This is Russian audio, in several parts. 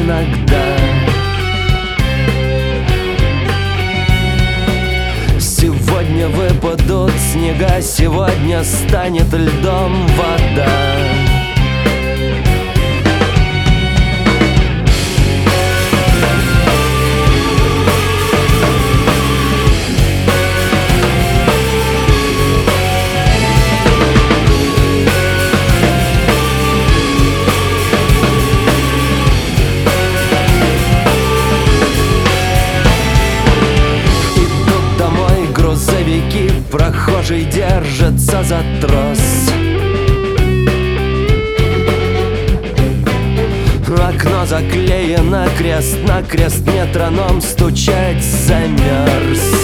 иногда. Сегодня выпадут снега, сегодня станет льдом вода. Прохожий держится за трос. Окно заклеено крест на крест, метроном стучать замерз.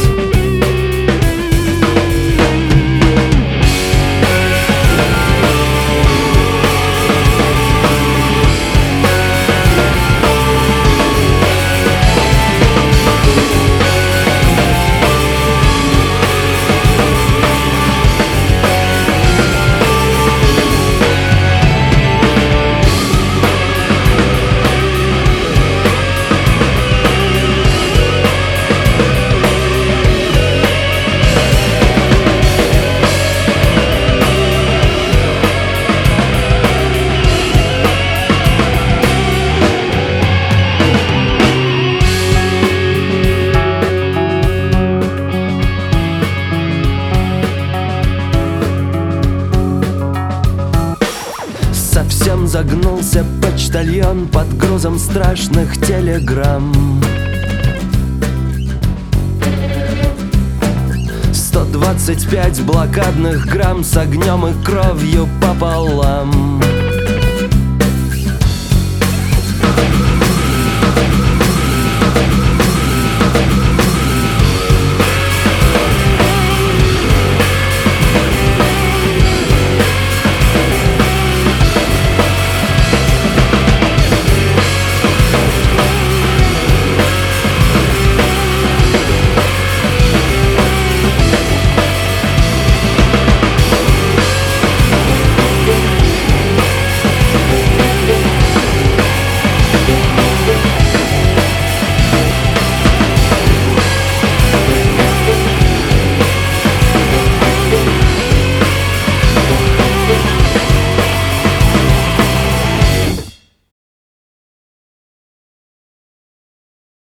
Совсем загнулся почтальон под грузом страшных телеграмм. 125 блокадных грамм с огнем и кровью пополам.